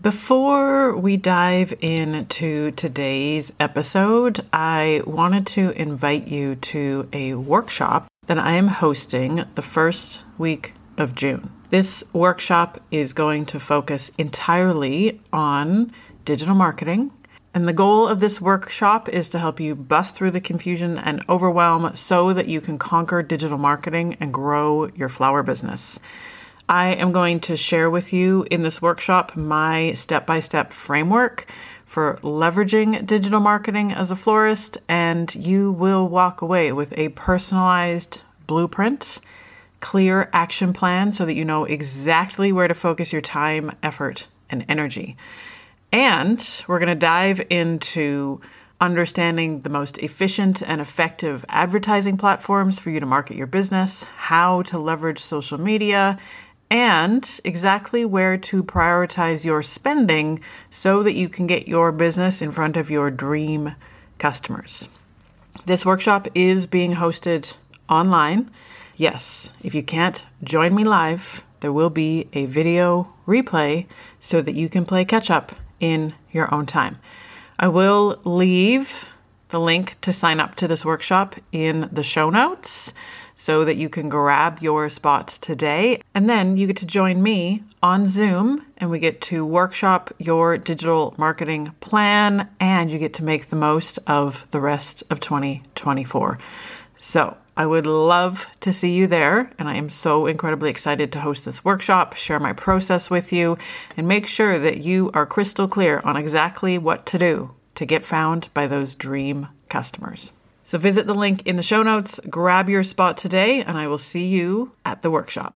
Before we dive into today's episode, I wanted to invite you to a workshop that I am hosting the first week of June. This workshop is going to focus entirely on digital marketing. And the goal of this workshop is to help you bust through the confusion and overwhelm so that you can conquer digital marketing and grow your flower business. I am going to share with you in this workshop my step-by-step framework for leveraging digital marketing as a florist, and you will walk away with a personalized blueprint, clear action plan so that you know exactly where to focus your time, effort, and energy. And we're going to dive into understanding the most efficient and effective advertising platforms for you to market your business, how to leverage social media, and exactly where to prioritize your spending so that you can get your business in front of your dream customers. This workshop is being hosted online. Yes, if you can't join me live, there will be a video replay so that you can play catch up in your own time. I will leave the link to sign up to this workshop in the show notes so that you can grab your spot today. And then you get to join me on Zoom and we get to workshop your digital marketing plan and you get to make the most of the rest of 2024. So I would love to see you there. And I am so incredibly excited to host this workshop, share my process with you, and make sure that you are crystal clear on exactly what to do to get found by those dream customers. So visit the link in the show notes, grab your spot today, and I will see you at the workshop.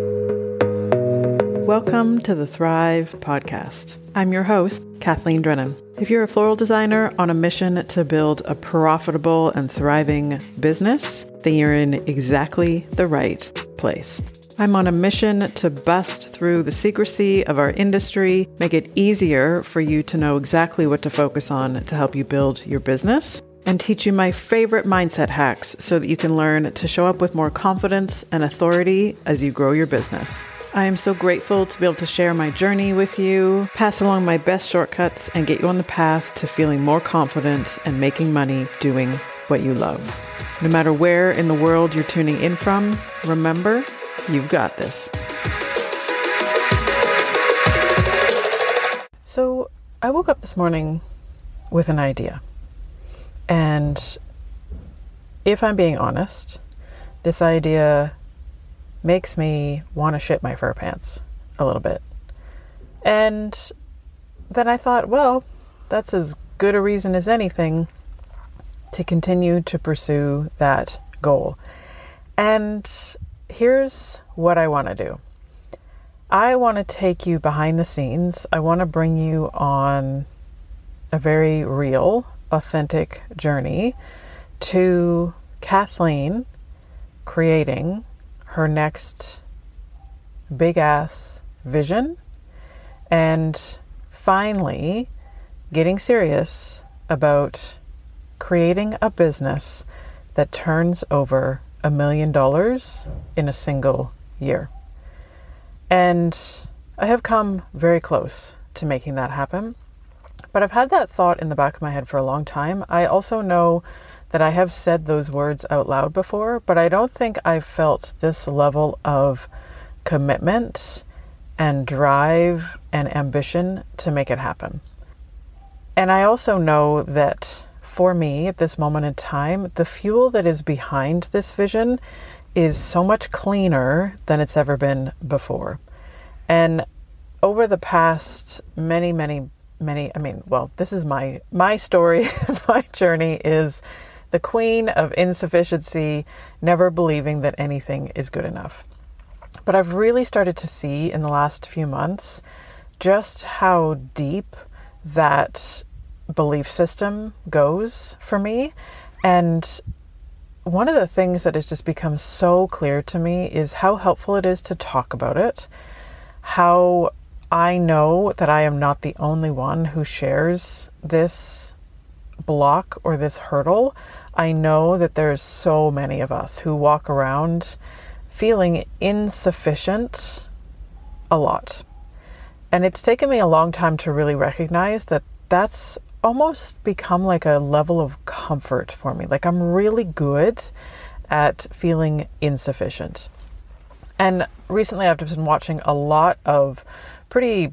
Welcome to the Thrive Podcast. I'm your host, Kathleen Drennan. If you're a floral designer on a mission to build a profitable and thriving business, then you're in exactly the right place. I'm on a mission to bust through the secrecy of our industry, make it easier for you to know exactly what to focus on to help you build your business, and teach you my favorite mindset hacks so that you can learn to show up with more confidence and authority as you grow your business. I am so grateful to be able to share my journey with you, pass along my best shortcuts, and get you on the path to feeling more confident and making money doing what you love. No matter where in the world you're tuning in from, remember, you've got this. So I woke up this morning with an idea. And if I'm being honest, this idea makes me want to shit my fur pants a little bit. And then I thought, well, that's as good a reason as anything to continue to pursue that goal. And here's what I want to do. I want to take you behind the scenes. I want to bring you on a very real, authentic journey to Kathleen creating her next big ass vision and finally getting serious about creating a business that turns over $1 million in a single year. And I have come very close to making that happen. But I've had that thought in the back of my head for a long time. I also know that I have said those words out loud before, but I don't think I've felt this level of commitment and drive and ambition to make it happen. And I also know that for me at this moment in time, the fuel that is behind this vision is so much cleaner than it's ever been before. And over the past many, this is my story. My journey is the queen of insufficiency, never believing that anything is good enough. But I've really started to see in the last few months just how deep that belief system goes for me. And one of the things that has just become so clear to me is how helpful it is to talk about it, how I know that I am not the only one who shares this block or this hurdle. I know that there's so many of us who walk around feeling insufficient a lot. And it's taken me a long time to really recognize that that's almost become like a level of comfort for me. Like I'm really good at feeling insufficient. And recently I've just been watching a lot of pretty,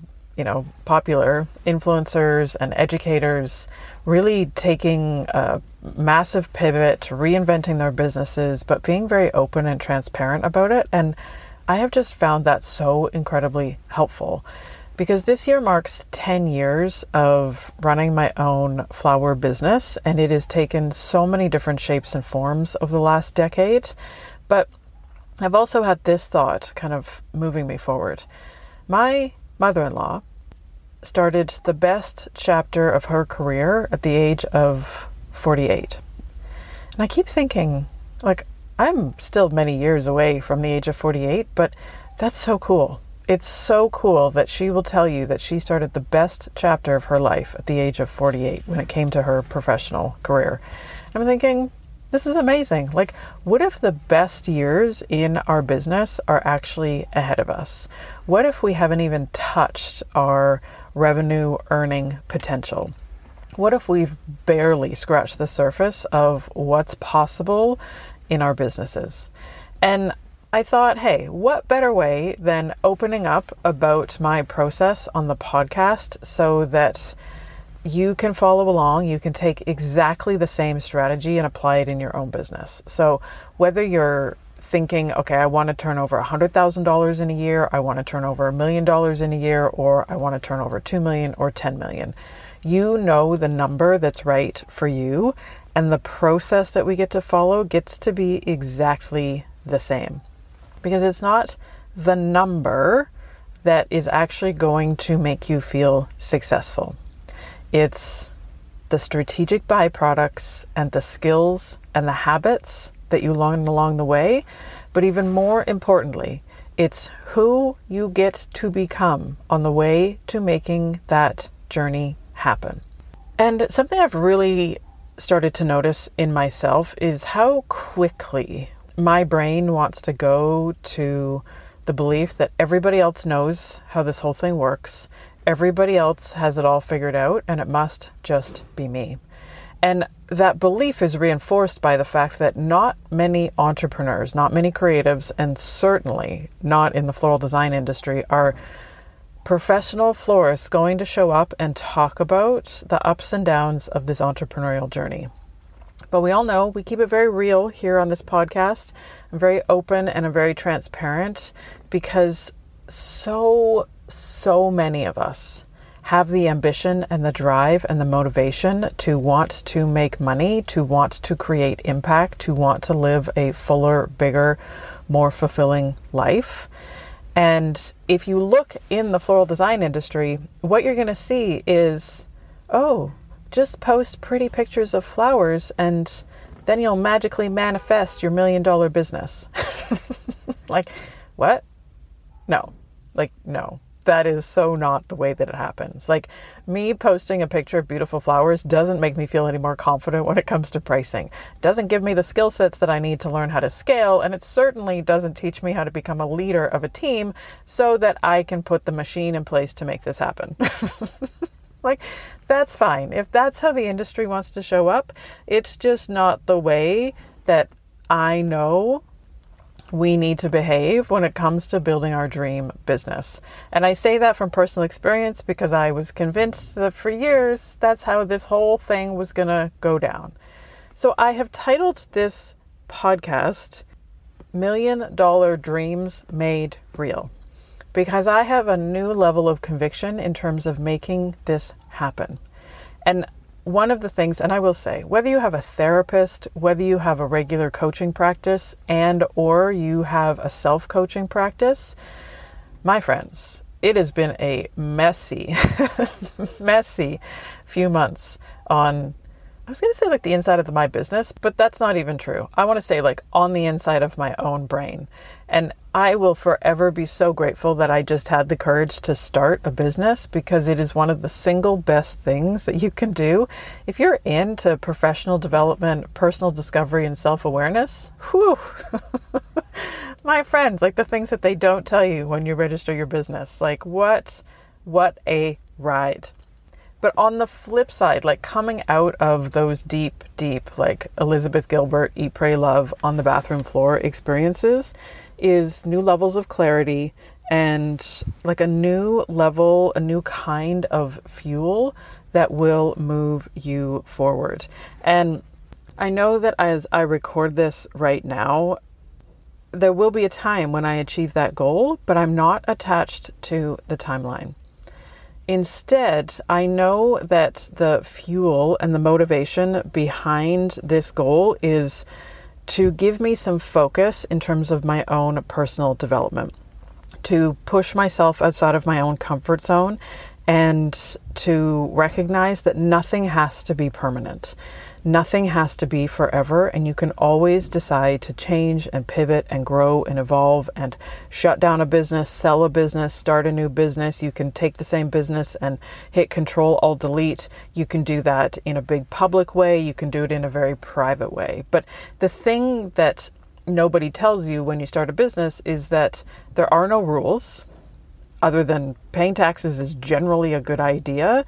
popular influencers and educators really taking a massive pivot, reinventing their businesses, but being very open and transparent about it. And I have just found that so incredibly helpful, because this year marks 10 years of running my own flower business, and it has taken so many different shapes and forms over the last decade. But I've also had this thought kind of moving me forward. My mother-in-law started the best chapter of her career at the age of 48. And I keep thinking, like, I'm still many years away from the age of 48, but that's so cool. It's so cool that she will tell you that she started the best chapter of her life at the age of 48 when it came to her professional career. And I'm thinking, this is amazing. Like, what if the best years in our business are actually ahead of us? What if we haven't even touched our revenue earning potential? What if we've barely scratched the surface of what's possible in our businesses? And I thought, hey, what better way than opening up about my process on the podcast so that you can follow along, you can take exactly the same strategy and apply it in your own business. So whether you're thinking, okay, I want to turn over $100,000 in a year, I want to turn over $1 million in a year, or I want to turn over 2 million or 10 million, you know the number that's right for you, and the process that we get to follow gets to be exactly the same. Because it's not the number that is actually going to make you feel successful. It's the strategic byproducts and the skills and the habits that you learn along the way. But even more importantly, it's who you get to become on the way to making that journey happen. And something I've really started to notice in myself is how quickly my brain wants to go to the belief that everybody else knows how this whole thing works. Everybody else has it all figured out, and it must just be me. And that belief is reinforced by the fact that not many entrepreneurs, not many creatives, and certainly not in the floral design industry are professional florists going to show up and talk about the ups and downs of this entrepreneurial journey. But we all know we keep it very real here on this podcast. I'm very open and I'm very transparent because so many of us have the ambition and the drive and the motivation to want to make money, to want to create impact, to want to live a fuller, bigger, more fulfilling life. And if you look in the floral design industry, what you're going to see is, just post pretty pictures of flowers and then you'll magically manifest your $1 million business. Like, what? No. That is so not the way that it happens. Like, me posting a picture of beautiful flowers doesn't make me feel any more confident when it comes to pricing. Doesn't give me the skill sets that I need to learn how to scale, and it certainly doesn't teach me how to become a leader of a team so that I can put the machine in place to make this happen. Like, that's fine. If that's how the industry wants to show up, it's just not the way that I know we need to behave when it comes to building our dream business. And I say that from personal experience because I was convinced that for years, that's how this whole thing was going to go down. So I have titled this podcast, $1 Million Dreams Made Real, because I have a new level of conviction in terms of making this happen. And one of the things, and I will say, whether you have a therapist, whether you have a regular coaching practice, and or you have a self-coaching practice, my friends, it has been a messy few months on, I was going to say like the inside of my business, but that's not even true. I want to say like on the inside of my own brain. And I will forever be so grateful that I just had the courage to start a business, because it is one of the single best things that you can do. If you're into professional development, personal discovery, and self-awareness, whew, my friends, like the things that they don't tell you when you register your business, like what What a ride. But on the flip side, like coming out of those deep, like Elizabeth Gilbert, Eat, Pray, Love on the bathroom floor experiences is new levels of clarity and like a new level, a new kind of fuel that will move you forward. And I know that as I record this right now, there will be a time when I achieve that goal, but I'm not attached to the timeline. Instead, I know that the fuel and the motivation behind this goal is to give me some focus in terms of my own personal development, to push myself outside of my own comfort zone and to recognize that nothing has to be permanent. Nothing has to be forever, and you can always decide to change and pivot and grow and evolve and shut down a business, sell a business, start a new business. You can take the same business and hit Control, Alt, Delete. You can do that in a big public way. You can do it in a very private way. But the thing that nobody tells you when you start a business is that there are no rules other than paying taxes is generally a good idea.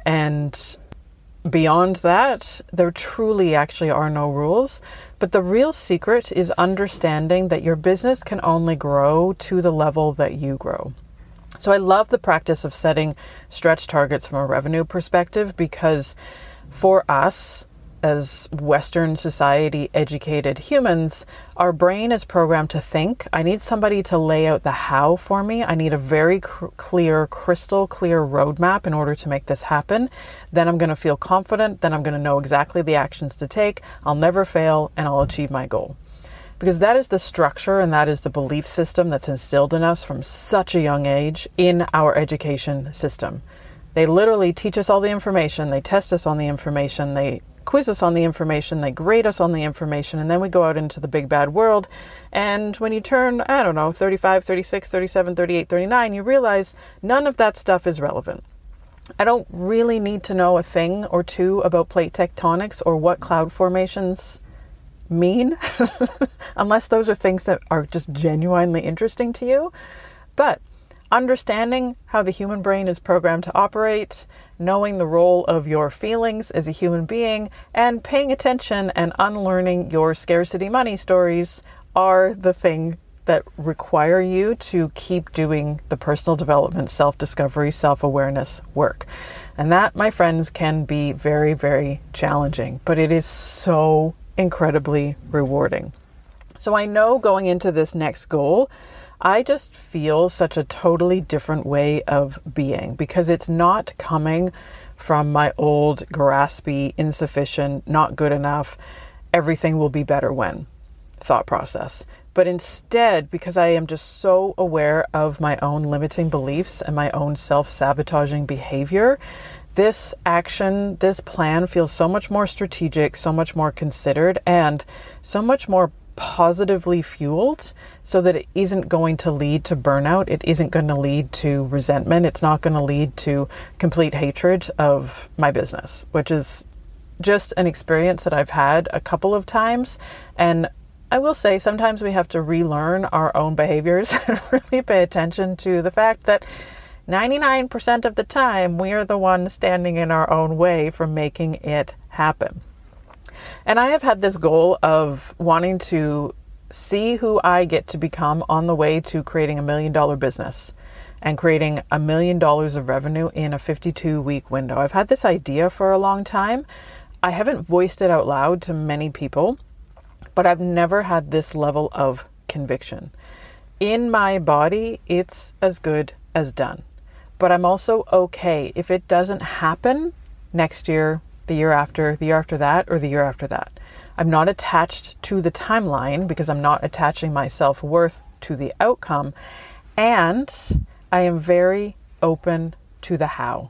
And beyond that, there truly actually are no rules. But the real secret is understanding that your business can only grow to the level that you grow. So I love the practice of setting stretch targets from a revenue perspective because for us, as Western society educated humans, our brain is programmed to think, I need somebody to lay out the how for me. I need a very clear, crystal clear roadmap in order to make this happen. Then I'm going to feel confident. Then I'm going to know exactly the actions to take. I'll never fail and I'll achieve my goal. Because that is the structure and that is the belief system that's instilled in us from such a young age in our education system. They literally teach us all the information. They test us on the information. They quiz us on the information, they grade us on the information, and then we go out into the big bad world. And when you turn, 35, 36, 37, 38, 39, you realize none of that stuff is relevant. I don't really need to know a thing or two about plate tectonics or what cloud formations mean, unless those are things that are just genuinely interesting to you. But understanding how the human brain is programmed to operate, knowing the role of your feelings as a human being, and paying attention and unlearning your scarcity money stories are the thing that require you to keep doing the personal development, self-discovery, self-awareness work. And that, my friends, can be very, very challenging, but it is so incredibly rewarding. So I know going into this next goal, I just feel such a totally different way of being because it's not coming from my old graspy, insufficient, not good enough, everything will be better when thought process. But instead, because I am just so aware of my own limiting beliefs and my own self-sabotaging behavior, this action, this plan feels so much more strategic, so much more considered, and so much more positively fueled so that it isn't going to lead to burnout. It isn't going to lead to resentment. It's not going to lead to complete hatred of my business, which is just an experience that I've had a couple of times. And I will say sometimes we have to relearn our own behaviors and really pay attention to the fact that 99% of the time we are the ones standing in our own way from making it happen. And I have had this goal of wanting to see who I get to become on the way to creating $1 million business and creating $1 million of revenue in a 52-week window. I've had this idea for a long time. I haven't voiced it out loud to many people, but I've never had this level of conviction. In my body, it's as good as done. But I'm also okay if it doesn't happen next year, the year after that, or the year after that. I'm not attached to the timeline because I'm not attaching my self-worth to the outcome. And I am very open to the how.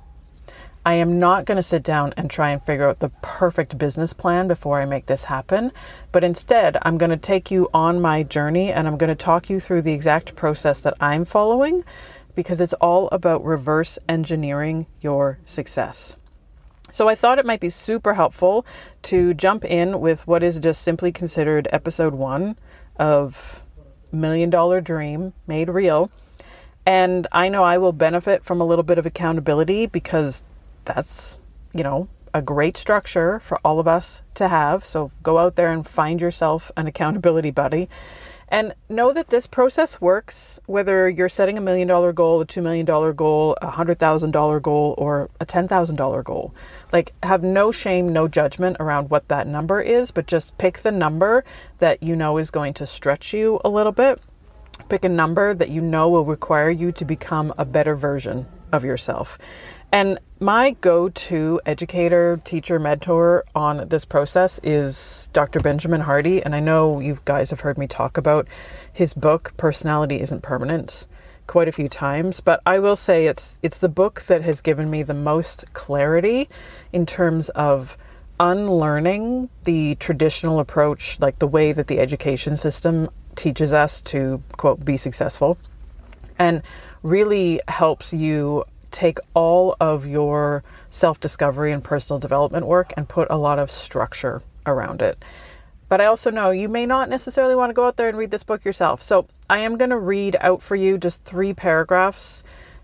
I am not going to sit down and try and figure out the perfect business plan before I make this happen. But instead, I'm going to take you on my journey and I'm going to talk you through the exact process that I'm following because it's all about reverse engineering your success. So I thought it might be super helpful to jump in with what is just simply considered episode 1 of $1 Million Dream Made Real. And I know I will benefit from a little bit of accountability because that's, a great structure for all of us to have. So go out there and find yourself an accountability buddy. And know that this process works whether you're setting $1 million goal, a $2 million goal, a $100,000 goal, or a $10,000 goal. Like, have no shame, no judgment around what that number is, but just pick the number that you know is going to stretch you a little bit. Pick a number that you know will require you to become a better version of yourself. And my go-to educator, teacher, mentor on this process is Dr. Benjamin Hardy. And I know you guys have heard me talk about his book, Personality Isn't Permanent, quite a few times. But I will say it's the book that has given me the most clarity in terms of unlearning the traditional approach, like the way that the education system teaches us to, quote, be successful, and really helps you take all of your self-discovery and personal development work and put a lot of structure around it. But I also know you may not necessarily want to go out there and read this book yourself. So I am going to read out for you just 3 paragraphs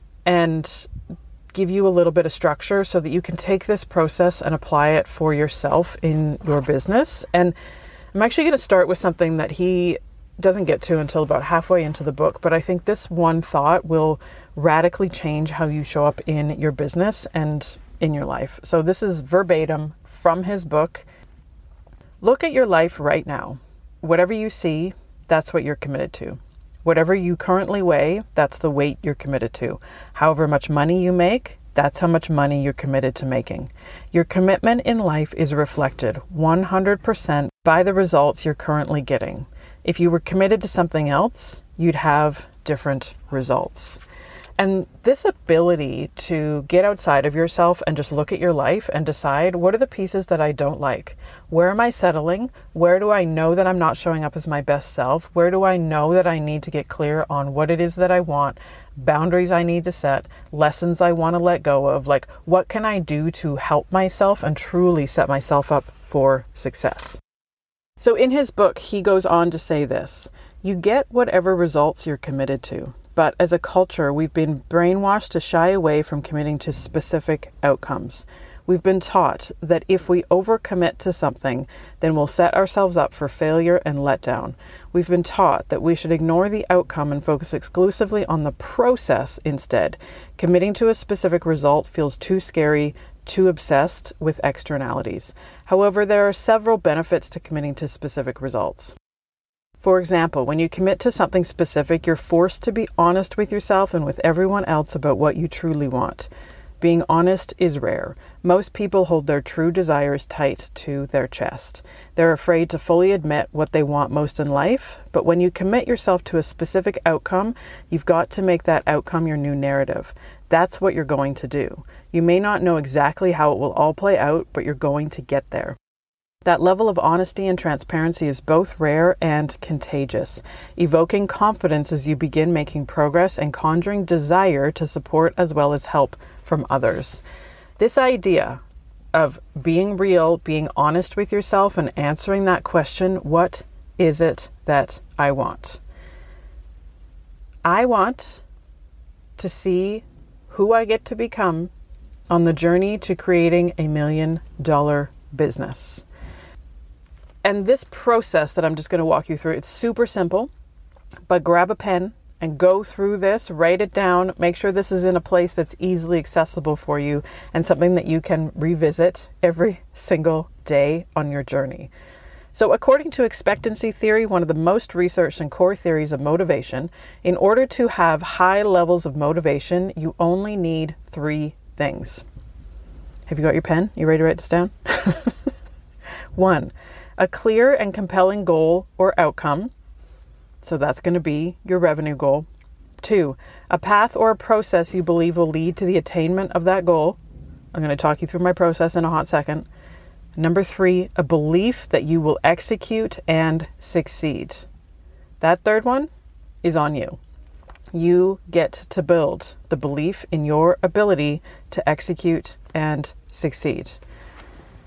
and give you a little bit of structure so that you can take this process and apply it for yourself in your business. And I'm actually going to start with something that he doesn't get to until about halfway into the book, but I think this one thought will radically change how you show up in your business and in your life. So this is verbatim from his book. Look at your life right now. Whatever you see, that's what you're committed to. Whatever you currently weigh, that's the weight you're committed to. However much money you make, that's how much money you're committed to making. Your commitment in life is reflected 100% by the results you're currently getting. If you were committed to something else, you'd have different results. And this ability to get outside of yourself and just look at your life and decide, what are the pieces that I don't like? Where am I settling? Where do I know that I'm not showing up as my best self? Where do I know that I need to get clear on what it is that I want, boundaries I need to set, lessons I want to let go of? Like, what can I do to help myself and truly set myself up for success? So in his book, he goes on to say this: you get whatever results you're committed to. But as a culture, we've been brainwashed to shy away from committing to specific outcomes. We've been taught that if we overcommit to something, then we'll set ourselves up for failure and letdown. We've been taught that we should ignore the outcome and focus exclusively on the process instead. Committing to a specific result feels too scary, too obsessed with externalities. However, there are several benefits to committing to specific results. For example, when you commit to something specific, you're forced to be honest with yourself and with everyone else about what you truly want. Being honest is rare. Most people hold their true desires tight to their chest. They're afraid to fully admit what they want most in life, but when you commit yourself to a specific outcome, you've got to make that outcome your new narrative. That's what you're going to do. You may not know exactly how it will all play out, but you're going to get there. That level of honesty and transparency is both rare and contagious, evoking confidence as you begin making progress and conjuring desire to support as well as help from others. This idea of being real, being honest with yourself, and answering that question, what is it that I want? I want to see who I get to become on the journey to creating $1 million business. And this process that I'm just going to walk you through, it's super simple, but grab a pen and go through this, write it down, make sure this is in a place that's easily accessible for you and something that you can revisit every single day on your journey. So according to expectancy theory, one of the most researched and core theories of motivation, in order to have high levels of motivation, you only need 3 things. Have you got your pen? You ready to write this down? 1, a clear and compelling goal or outcome. So that's going to be your revenue goal. 2, a path or a process you believe will lead to the attainment of that goal. I'm going to talk you through my process in a hot second. Number 3, a belief that you will execute and succeed. That third one is on you. You get to build the belief in your ability to execute and succeed.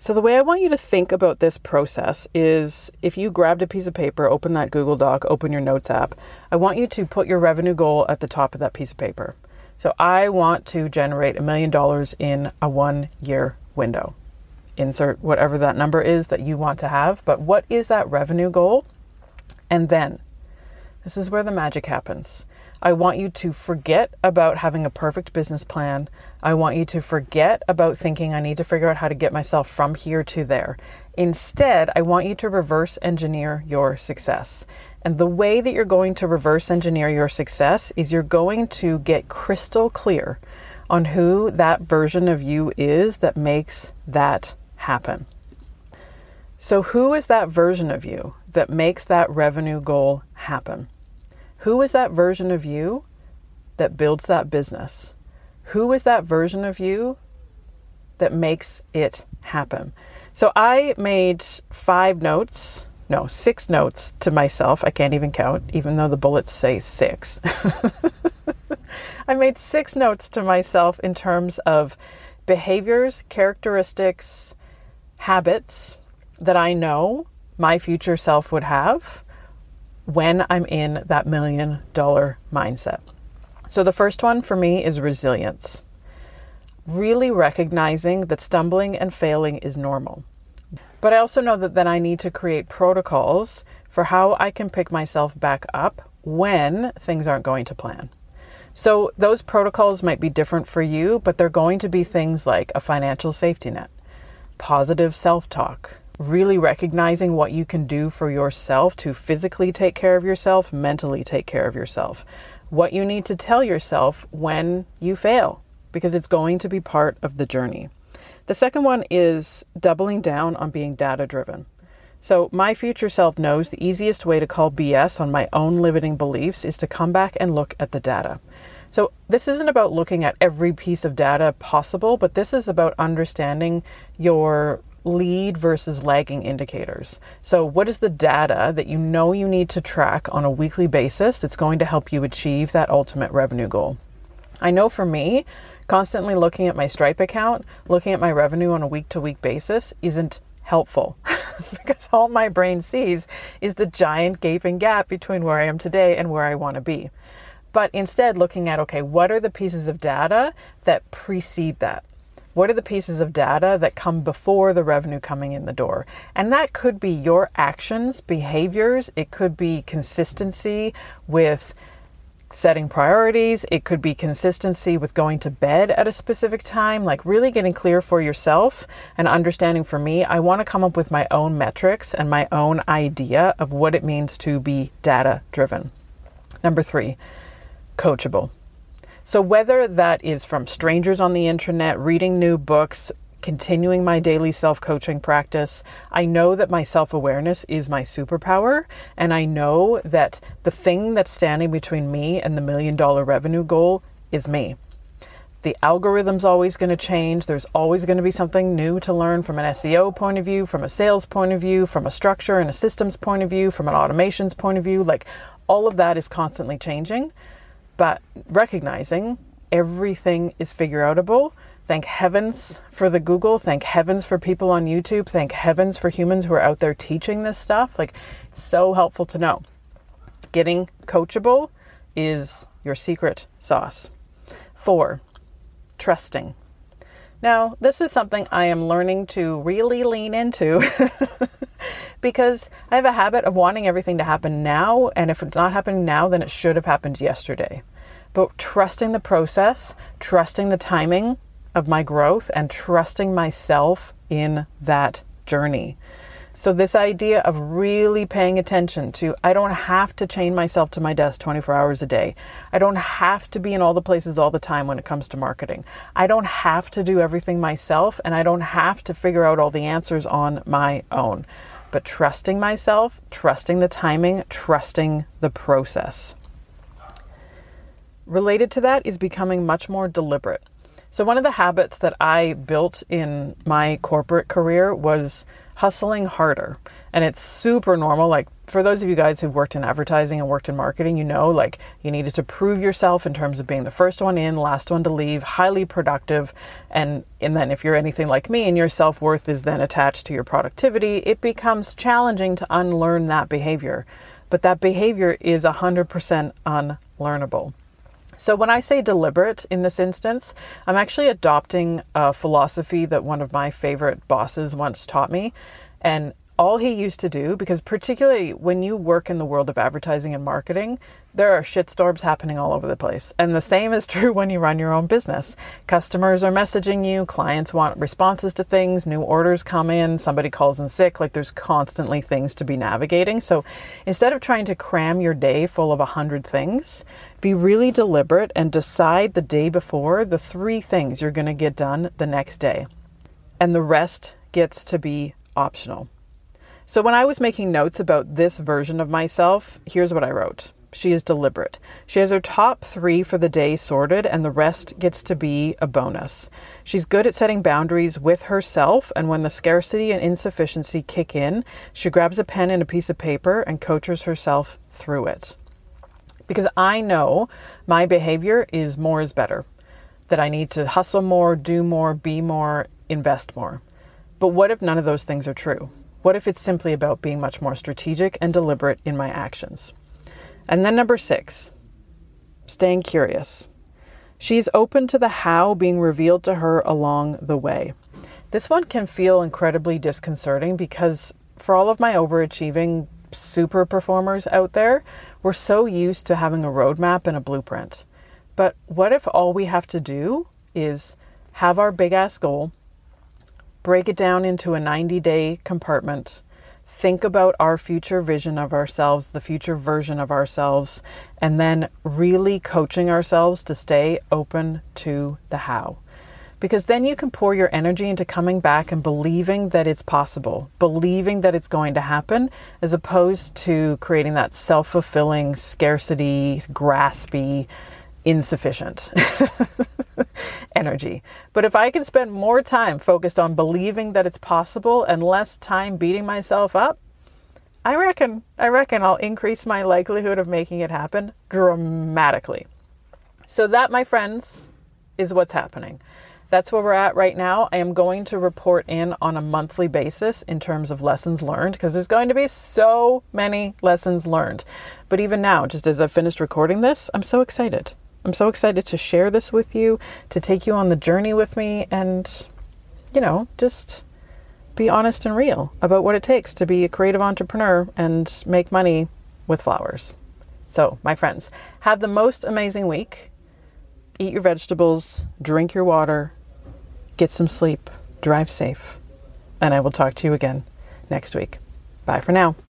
So the way I want you to think about this process is if you grabbed a piece of paper, open that Google Doc, open your Notes app, I want you to put your revenue goal at the top of that piece of paper. So I want to generate $1 million in a 1-year window. Insert whatever that number is that you want to have, but what is that revenue goal? And then, this is where the magic happens. I want you to forget about having a perfect business plan. I want you to forget about thinking I need to figure out how to get myself from here to there. Instead, I want you to reverse engineer your success. And the way that you're going to reverse engineer your success is you're going to get crystal clear on who that version of you is that makes that happen. So who is that version of you that makes that revenue goal happen? Who is that version of you that builds that business? Who is that version of you that makes it happen? So I made 6 notes to myself. I can't even count, even though the bullets say 6. I made 6 notes to myself in terms of behaviors, characteristics, habits that I know my future self would have when I'm in that $1 million mindset. So the first one for me is resilience. Really recognizing that stumbling and failing is normal. But I also know that then I need to create protocols for how I can pick myself back up when things aren't going to plan. So those protocols might be different for you, but they're going to be things like a financial safety net, positive self-talk, really recognizing what you can do for yourself to physically take care of yourself, mentally take care of yourself, what you need to tell yourself when you fail, because it's going to be part of the journey. The second one is doubling down on being data-driven. So my future self knows the easiest way to call BS on my own limiting beliefs is to come back and look at the data. So this isn't about looking at every piece of data possible, but this is about understanding your lead versus lagging indicators. So what is the data that you know you need to track on a weekly basis that's going to help you achieve that ultimate revenue goal? I know for me, constantly looking at my Stripe account, looking at my revenue on a week-to-week basis isn't helpful because all my brain sees is the giant gaping gap between where I am today and where I want to be. But instead looking at, okay, what are the pieces of data that precede that? What are the pieces of data that come before the revenue coming in the door? And that could be your actions, behaviors. It could be consistency with setting priorities. It could be consistency with going to bed at a specific time, like really getting clear for yourself and understanding. For me, I want to come up with my own metrics and my own idea of what it means to be data driven. Number 3, coachable. So whether that is from strangers on the internet, reading new books, continuing my daily self-coaching practice, I know that my self-awareness is my superpower. And I know that the thing that's standing between me and the $1 million revenue goal is me. The algorithm's always going to change. There's always going to be something new to learn from an SEO point of view, from a sales point of view, from a structure and a systems point of view, from an automations point of view. Like all of that is constantly changing. But recognizing everything is figure outable. Thank heavens for the Google. Thank heavens for people on YouTube. Thank heavens for humans who are out there teaching this stuff. Like, it's so helpful to know. Getting coachable is your secret sauce. 4, trusting. Now, this is something I am learning to really lean into because I have a habit of wanting everything to happen now. And if it's not happening now, then it should have happened yesterday. But trusting the process, trusting the timing of my growth, and trusting myself in that journey. So this idea of really paying attention to, I don't have to chain myself to my desk 24 hours a day. I don't have to be in all the places all the time when it comes to marketing. I don't have to do everything myself, and I don't have to figure out all the answers on my own. But trusting myself, trusting the timing, trusting the process. Related to that is becoming much more deliberate. So one of the habits that I built in my corporate career was hustling harder. And it's super normal. Like, for those of you guys who've worked in advertising and worked in marketing, you know, like, you needed to prove yourself in terms of being the first one in, last one to leave, highly productive. And then if you're anything like me and your self-worth is then attached to your productivity, it becomes challenging to unlearn that behavior. But that behavior is 100% unlearnable. So when I say deliberate in this instance, I'm actually adopting a philosophy that one of my favorite bosses once taught me. And all he used to do, because particularly when you work in the world of advertising and marketing, there are shitstorms happening all over the place. And the same is true when you run your own business. Customers are messaging you, clients want responses to things, new orders come in, somebody calls in sick, like there's constantly things to be navigating. So instead of trying to cram your day full of 100 things, be really deliberate and decide the day before the 3 things you're going to get done the next day. And the rest gets to be optional. So when I was making notes about this version of myself, here's what I wrote. She is deliberate. She has her top 3 for the day sorted, and the rest gets to be a bonus. She's good at setting boundaries with herself, and when the scarcity and insufficiency kick in, she grabs a pen and a piece of paper and coaches herself through it. Because I know my behavior is more is better, that I need to hustle more, do more, be more, invest more. But what if none of those things are true? What if it's simply about being much more strategic and deliberate in my actions? And then number 6, staying curious. She's open to the how being revealed to her along the way. This one can feel incredibly disconcerting because for all of my overachieving super performers out there, we're so used to having a roadmap and a blueprint. But what if all we have to do is have our big ass goal, break it down into a 90-day compartment, think about our future vision of ourselves, the future version of ourselves, and then really coaching ourselves to stay open to the how. Because then you can pour your energy into coming back and believing that it's possible, believing that it's going to happen, as opposed to creating that self-fulfilling, scarcity, graspy, insufficient energy. But if I can spend more time focused on believing that it's possible and less time beating myself up, I reckon I'll increase my likelihood of making it happen dramatically. So that, my friends, is what's happening. That's where we're at right now. I am going to report in on a monthly basis in terms of lessons learned, because there's going to be so many lessons learned. But even now, just as I've finished recording this, I'm so excited. I'm so excited to share this with you, to take you on the journey with me, and, just be honest and real about what it takes to be a creative entrepreneur and make money with flowers. So, my friends, have the most amazing week. Eat your vegetables, drink your water, get some sleep, drive safe, and I will talk to you again next week. Bye for now.